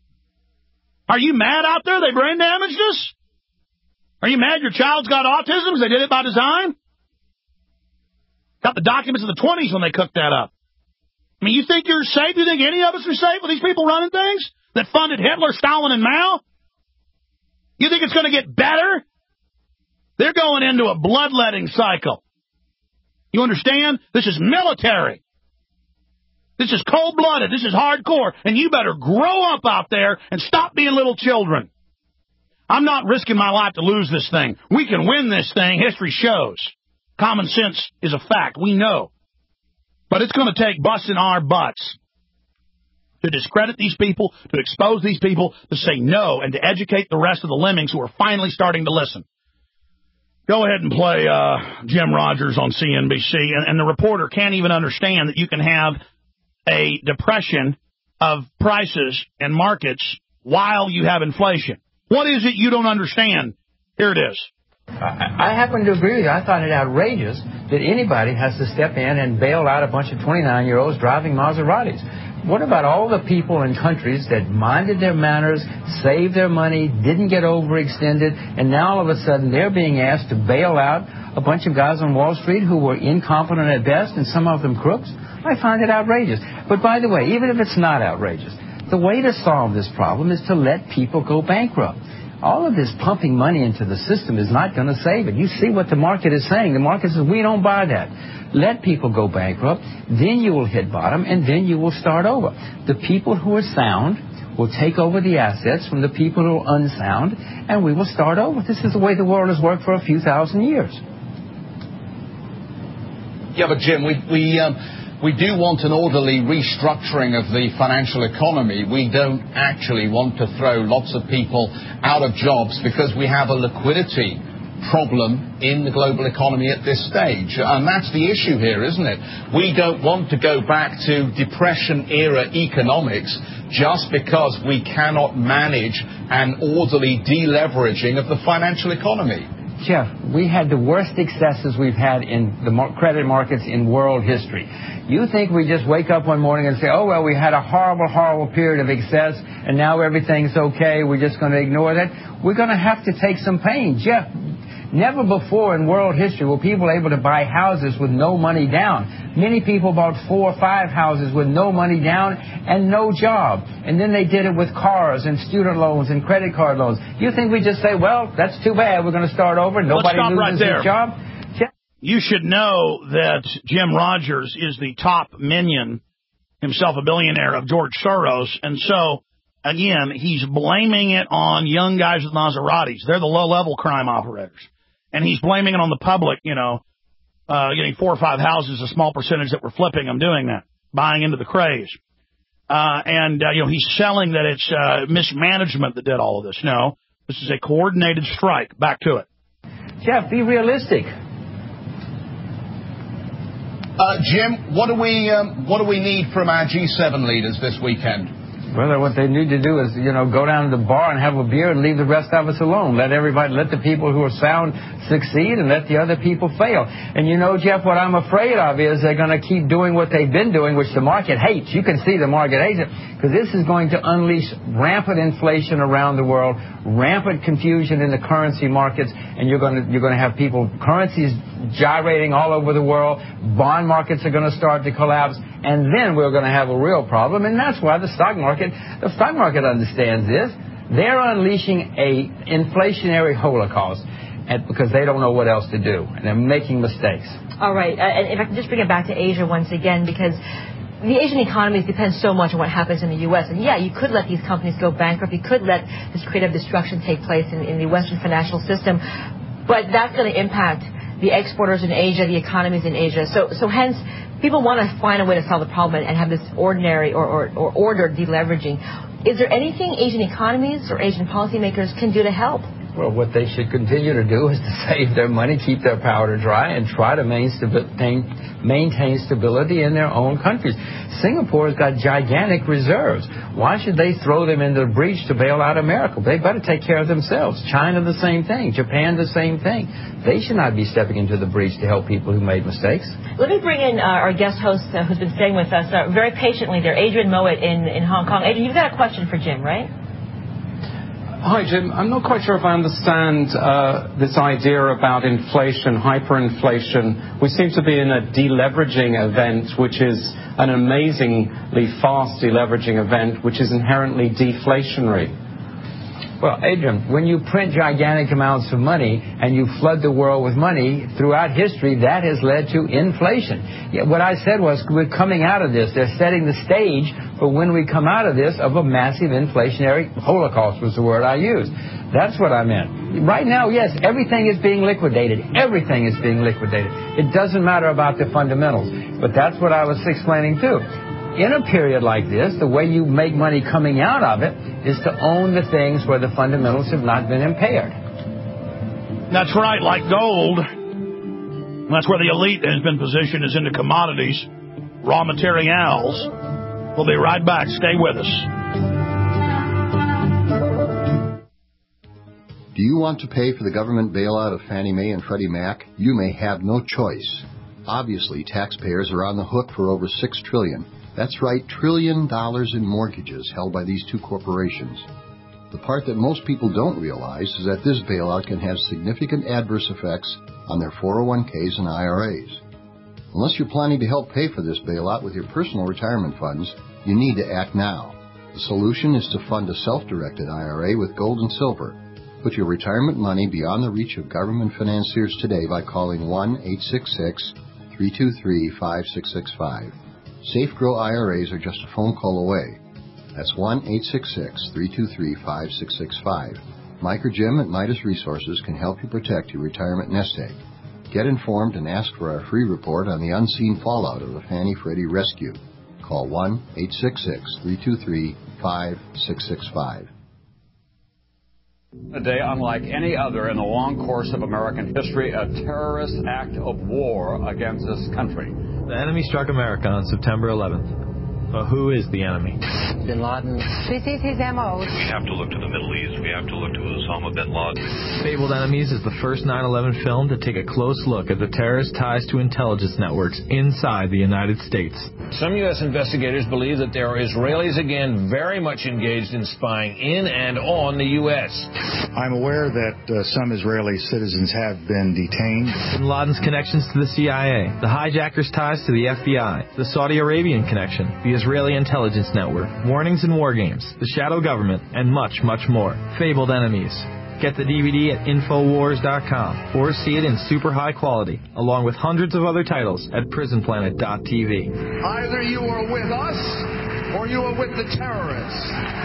Are you mad out there they brain damaged us? Are you mad your child's got autism because they did it by design? Got the documents of the twenties when they cooked that up. I mean, you think you're safe? You think any of us are safe with these people running things that funded Hitler, Stalin, and Mao? You think it's going to get better? They're going into a bloodletting cycle. You understand? This is military. This is cold-blooded. This is hardcore. And you better grow up out there and stop being little children. I'm not risking my life to lose this thing. We can win this thing. History shows. Common sense is a fact. We know. But it's going to take busting our butts to discredit these people, to expose these people, to say no, and to educate the rest of the lemmings who are finally starting to listen. Go ahead and play uh, Jim Rogers on C N B C, and, and the reporter can't even understand that you can have a depression of prices and markets while you have inflation. What is it you don't understand? Here it is. I, I happen to agree with you. I find it outrageous that anybody has to step in and bail out a bunch of twenty-nine-year-olds driving Maseratis. What about all the people in countries that minded their manners, saved their money, didn't get overextended, and now all of a sudden they're being asked to bail out a bunch of guys on Wall Street who were incompetent at best and some of them crooks? I find it outrageous. But by the way, even if it's not outrageous, the way to solve this problem is to let people go bankrupt. All of this pumping money into the system is not going to save it. You see what the market is saying. The market says, we don't buy that. Let people go bankrupt, then you will hit bottom, and then you will start over. The people who are sound will take over the assets from the people who are unsound, and we will start over. This is the way the world has worked for a few thousand years. Yeah, but Jim, we... we um... We do want an orderly restructuring of the financial economy. We don't actually want to throw lots of people out of jobs because we have a liquidity problem in the global economy at this stage. And that's the issue here, isn't it? We don't want to go back to Depression-era economics just because we cannot manage an orderly deleveraging of the financial economy. Jeff, we had the worst excesses we've had in the credit markets in world history. You think we just wake up one morning and say, oh, well, we had a horrible, horrible period of excess, and now everything's okay, we're just going to ignore that? We're going to have to take some pain. Jeff, never before in world history were people able to buy houses with no money down. Many people bought four or five houses with no money down and no job. And then they did it with cars and student loans and credit card loans. You think we just say, well, that's too bad, we're going to start over, nobody loses right their job? You should know that Jim Rogers is the top minion, himself a billionaire, of George Soros. And so, again, he's blaming it on young guys with Maseratis. They're the low-level crime operators. And he's blaming it on the public, you know, uh, getting four or five houses, a small percentage that were flipping them doing that, buying into the craze. Uh, and, uh, you know, he's selling that it's uh, mismanagement that did all of this. No, this is a coordinated strike. Back to it. Jeff, be realistic. Uh, Jim, what do we um, what do we need from our G seven leaders this weekend? Well, what they need to do is, you know, go down to the bar and have a beer and leave the rest of us alone. Let everybody, let the people who are sound succeed and let the other people fail. And you know, Jeff, what I'm afraid of is they're going to keep doing what they've been doing, which the market hates. You can see the market hates it because this is going to unleash rampant inflation around the world, rampant confusion in the currency markets, and you're going to you're going to have people, currencies gyrating all over the world. Bond markets are going to start to collapse. And then we're going to have a real problem, and that's why the stock market, the stock market understands this. They're unleashing a inflationary holocaust and because they don't know what else to do, and they're making mistakes. All right, uh, and if I can just bring it back to Asia once again, because the Asian economies depend so much on what happens in the U S. And yeah, you could let these companies go bankrupt. You could let this creative destruction take place in, in the Western financial system, but that's going to impact the exporters in Asia, the economies in Asia. So, so hence, people want to find a way to solve the problem and have this ordinary or, or, or ordered deleveraging. Is there anything Asian economies or Asian policymakers can do to help? Well, what they should continue to do is to save their money, keep their powder dry, and try to maintain, maintain stability in their own countries. Singapore's got gigantic reserves. Why should they throw them into the breach to bail out America? They better take care of themselves. China, the same thing. Japan, the same thing. They should not be stepping into the breach to help people who made mistakes. Let me bring in uh, our guest host uh, who's been staying with us uh, very patiently there, Adrian Mowat in, in Hong Kong. Adrian, you've got a question for Jim, right? Hi, Jim. I'm not quite sure if I understand uh, this idea about inflation, hyperinflation. We seem to be in a deleveraging event, which is an amazingly fast deleveraging event, which is inherently deflationary. Well, Adrian, when you print gigantic amounts of money and you flood the world with money throughout history, that has led to inflation. Yeah, what I said was we're coming out of this. They're setting the stage for when we come out of this of a massive inflationary holocaust was the word I used. That's what I meant. Right now, yes, everything is being liquidated. Everything is being liquidated. It doesn't matter about the fundamentals. But that's what I was explaining too. In a period like this, the way you make money coming out of it is to own the things where the fundamentals have not been impaired. That's right, like gold. That's where the elite has been positioned, is into commodities, raw materials. We'll be right back. Stay with us. Do you want to pay for the government bailout of Fannie Mae and Freddie Mac? You may have no choice. Obviously, taxpayers are on the hook for over six trillion dollars. That's right, trillion dollars in mortgages held by these two corporations. The part that most people don't realize is that this bailout can have significant adverse effects on their four oh one k's and I R As. Unless you're planning to help pay for this bailout with your personal retirement funds, you need to act now. The solution is to fund a self-directed I R A with gold and silver. Put your retirement money beyond the reach of government financiers today by calling one eight six six, three two three, five six six five. Safe Grow I R As are just a phone call away. That's one eight six six, three two three, five six six five. Mike or Jim at Midas Resources can help you protect your retirement nest egg. Get informed and ask for our free report on the unseen fallout of the Fannie Freddie rescue. Call one eight six six, three two three, five six six five. A day unlike any other in the long course of American history, a terrorist act of war against this country. The enemy struck America on September eleventh. But who is the enemy? Bin Laden. This is his M O. We have to look to the Middle East. We have to look to Osama bin Laden. Fabled Enemies is the first nine eleven film to take a close look at the terrorist ties to intelligence networks inside the United States. Some U S investigators believe that there are Israelis again very much engaged in spying in and on the U S. I'm aware that uh, some Israeli citizens have been detained. Bin Laden's connections to the C I A, the hijackers' ties to the F B I, the Saudi Arabian connection, the Israeli intelligence network, warnings and war games, the shadow government, and much, much more. Fabled Enemies. Get the D V D at Infowars dot com or see it in super high quality, along with hundreds of other titles at Prison Planet dot T V. Either you are with us or you are with the terrorists.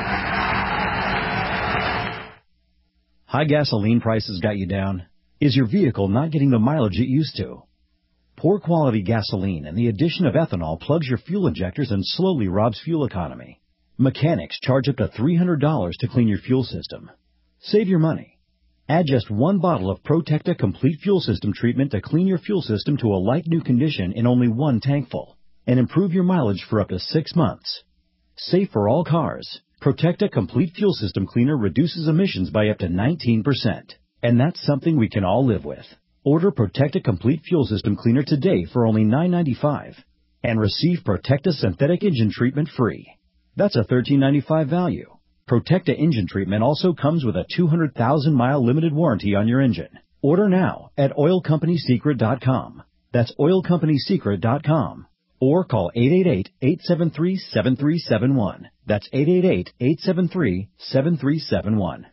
High gasoline prices got you down? Is your vehicle not getting the mileage it used to? Poor quality gasoline and the addition of ethanol plugs your fuel injectors and slowly robs fuel economy. Mechanics charge up to three hundred dollars to clean your fuel system. Save your money. Add just one bottle of Protecta Complete Fuel System treatment to clean your fuel system to a like-new condition in only one tankful, and improve your mileage for up to six months. Safe for all cars, Protecta Complete Fuel System Cleaner reduces emissions by up to nineteen percent. And that's something we can all live with. Order Protecta Complete Fuel System Cleaner today for only nine ninety-five and receive Protecta Synthetic Engine Treatment free. That's a thirteen ninety-five value. Protecta Engine Treatment also comes with a two hundred thousand mile limited warranty on your engine. Order now at oil company secret dot com. That's oil company secret dot com. Or call eight eight eight, eight seven three, seven three seven one. That's eight eight eight, eight seven three, seven three seven one.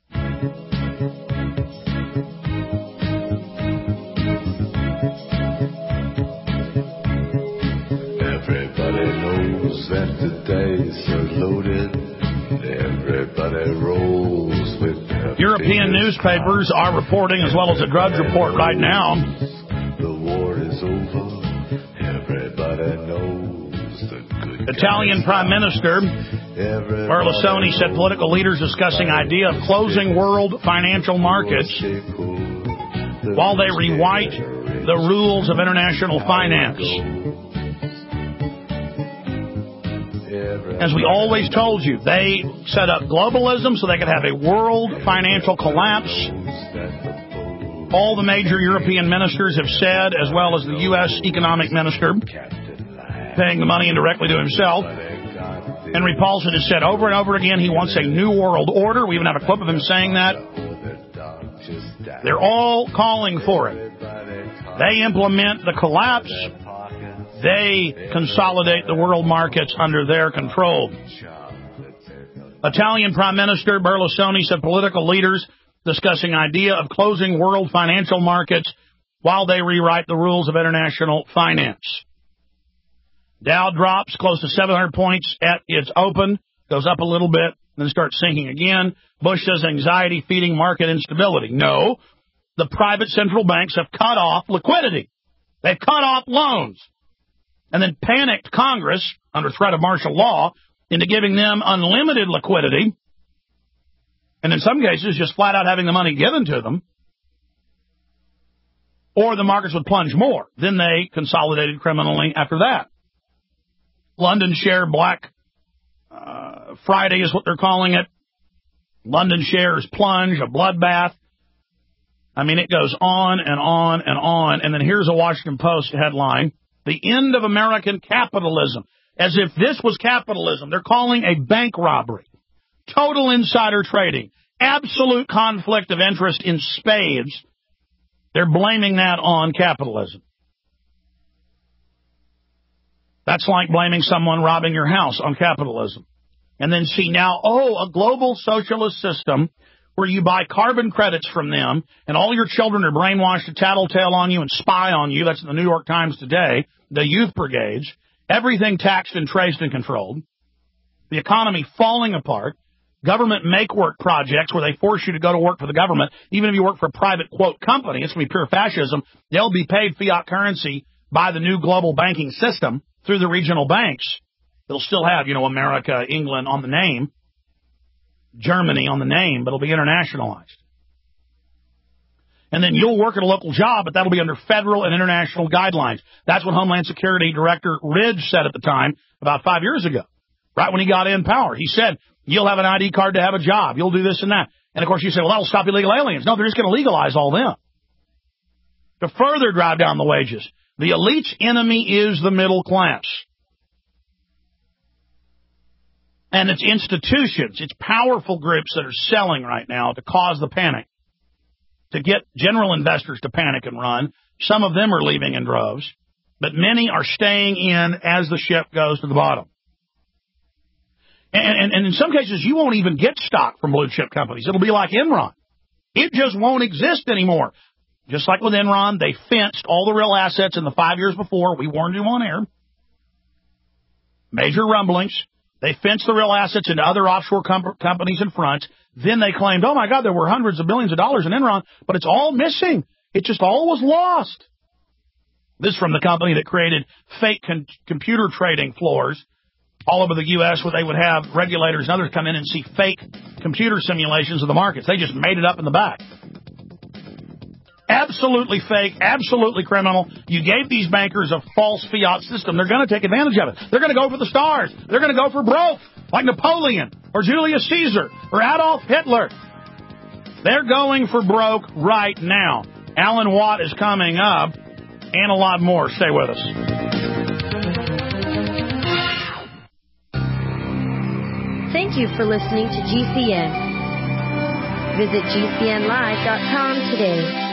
Everybody knows that today's so loaded. Everybody rolls with their European newspapers are reporting, as well as a Drudge Report right now. The war is over. Everybody knows the good Italian Prime Minister Berlusconi said political leaders discussing idea of closing world financial markets while they rewrite the rules of international finance. As we always told you, they set up globalism so they could have a world financial collapse. All the major European ministers have said, as well as the U S economic minister, paying the money indirectly to himself, Henry Paulson has said over and over again he wants a new world order. We even have a clip of him saying that. They're all calling for it. They implement the collapse. They consolidate the world markets under their control. Italian Prime Minister Berlusconi said political leaders discussing idea of closing world financial markets while they rewrite the rules of international finance. Dow drops close to seven hundred points at its open, goes up a little bit, then starts sinking again. Bush says anxiety feeding market instability. No, the private central banks have cut off liquidity. They've cut off loans and then panicked Congress under threat of martial law into giving them unlimited liquidity, and in some cases just flat out having the money given to them, or the markets would plunge more. Then they consolidated criminally after that. London share Black uh, Friday is what they're calling it. London shares plunge, a bloodbath. I mean, it goes on and on and on. And then here's a Washington Post headline, the end of American capitalism. As if this was capitalism. They're calling a bank robbery. Total insider trading. Absolute conflict of interest in spades. They're blaming that on capitalism. That's like blaming someone robbing your house on capitalism. And then see now, oh, a global socialist system where you buy carbon credits from them and all your children are brainwashed to tattletale on you and spy on you. That's in the New York Times today. The youth brigades. Everything taxed and traced and controlled. The economy falling apart. Government make-work projects where they force you to go to work for the government. Even if you work for a private, quote, company, it's going to be pure fascism. They'll be paid fiat currency by the new global banking system through the regional banks. It'll still have, you know, America, England on the name, Germany on the name, but it'll be internationalized. And then you'll work at a local job, but that'll be under federal and international guidelines. That's what Homeland Security Director Ridge said at the time, about five years ago, right when he got in power. He said, you'll have an I D card to have a job. You'll do this and that. And, of course, you say, well, that'll stop illegal aliens. No, they're just going to legalize all them to further drive down the wages. The elite's enemy is the middle class. And it's institutions, it's powerful groups that are selling right now to cause the panic, to get general investors to panic and run. Some of them are leaving in droves, but many are staying in as the ship goes to the bottom. And, and, and in some cases, you won't even get stock from blue chip companies. It'll be like Enron. It just won't exist anymore. Just like with Enron, they fenced all the real assets in the five years before. We warned you on air. Major rumblings. They fenced the real assets into other offshore com- companies in front. Then they claimed, oh, my God, there were hundreds of billions of dollars in Enron, but it's all missing. It just all was lost. This from the company that created fake con- computer trading floors all over the U S where they would have regulators and others come in and see fake computer simulations of the markets. They just made it up in the back. Absolutely fake, absolutely criminal. You gave these bankers a false fiat system. They're going to take advantage of it. They're going to go for the stars. They're going to go for broke, like Napoleon or Julius Caesar or Adolf Hitler. They're going for broke right now. Alan Watt is coming up, and a lot more. Stay with us. Thank you for listening to G C N. Visit G C N live dot com today.